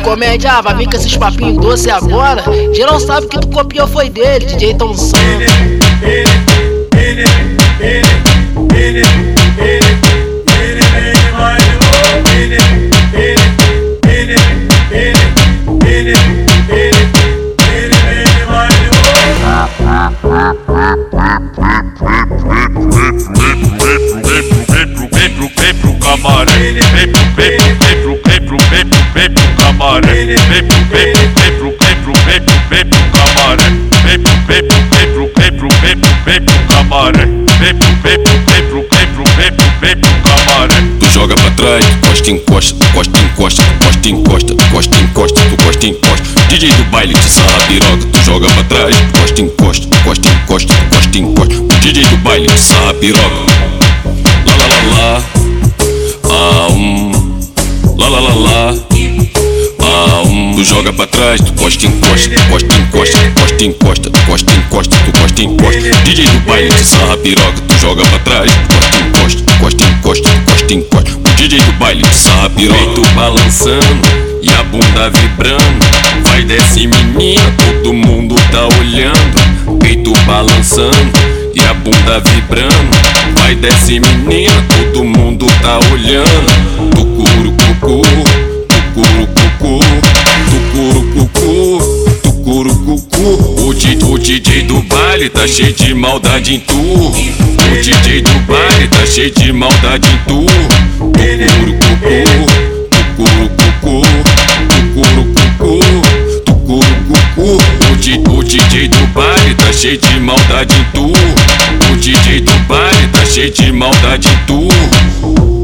comédia, vai vir com esses papinhos doce agora. Geral sabe que tu copiou foi dele, DJ Tonzão. Vem pro camaré, vem pro camaré, vem pro camaré, vem pro camaré, vem pro camaré. Tu joga pra trás, encosta, encosta, encosta, encosta, encosta, encosta, encosta, encosta, tu encosta, encosta. DJ do baile te sarra piroca, tu joga pra trás, encosta, encosta, encosta, encosta, encosta, encosta. O DJ do baile te sarra piroca. La la la la, la la la la, tu joga pra trás, tu encosta, encosta, encosta, encosta, encosta, encosta, encosta, encosta, tu encosta, encosta. DJ do baile te sarra piroca, tu joga pra trás, encosta, encosta, encosta, encosta, encosta. O DJ do baile te sarra piroca. Peito balançando e a bunda vibrando, vai desce menina, todo mundo tá olhando. Peito balançando e a bunda vibrando, vai desce menina, todo mundo tá olhando. Tucuru cucu, tucuru cucu, tucuru cucu, tucuru cucu. O DJ do baile tá cheio de maldade em tu. O DJ do baile tá cheio de maldade em tu. Tucuru cucu, tucuru cucu, tucuru cucu, tucuru cucu. O DJ do baile tá cheio de maldade em tu. O DJ do baile tá cheio de maldade em tu.